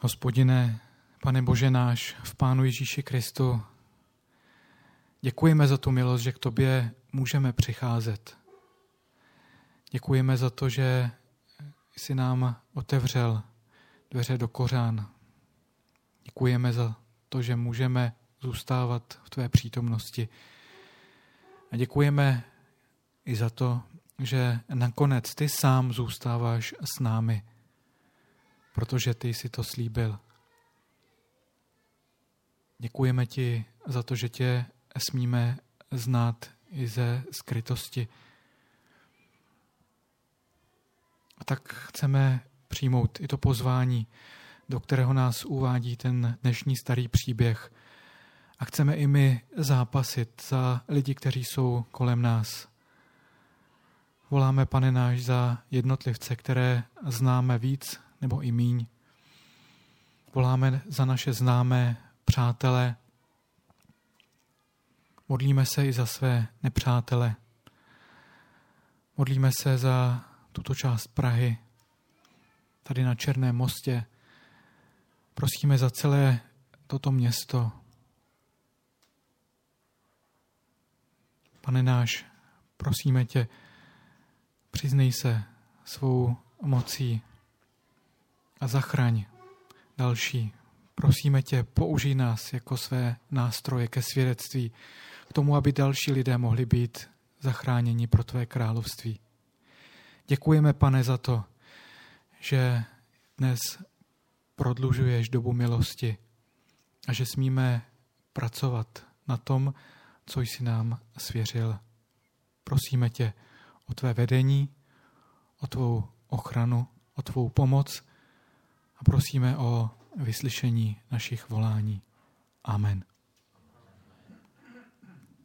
Hospodine, Pane Bože náš, v Pánu Ježíši Kristu, děkujeme za tu milost, že k Tobě můžeme přicházet. Děkujeme za to, že jsi nám otevřel dveře do kořán. Děkujeme za to, že můžeme zůstávat v Tvé přítomnosti. A děkujeme i za to, že nakonec Ty sám zůstáváš s námi, protože Ty jsi to slíbil. Děkujeme Ti za to, že Tě smíme znát i ze skrytosti. A tak chceme přijmout i to pozvání, do kterého nás uvádí ten dnešní starý příběh. A chceme i my zápasit za lidi, kteří jsou kolem nás. Voláme, Pane náš, za jednotlivce, které známe víc nebo i míň. Voláme za naše známé přátele. Modlíme se i za své nepřátele. Modlíme se za tuto část Prahy, tady na Černém mostě. Prosíme za celé toto město. Pane náš, prosíme Tě, přiznej se svou mocí a zachraň další. Prosíme Tě, použij nás jako své nástroje ke svědectví, k tomu, aby další lidé mohli být zachráněni pro Tvé království. Děkujeme, Pane, za to, že dnes prodlužuješ dobu milosti a že smíme pracovat na tom, co jsi nám svěřil. Prosíme Tě o Tvé vedení, o Tvou ochranu, o Tvou pomoc a prosíme o vyslyšení našich volání. Amen.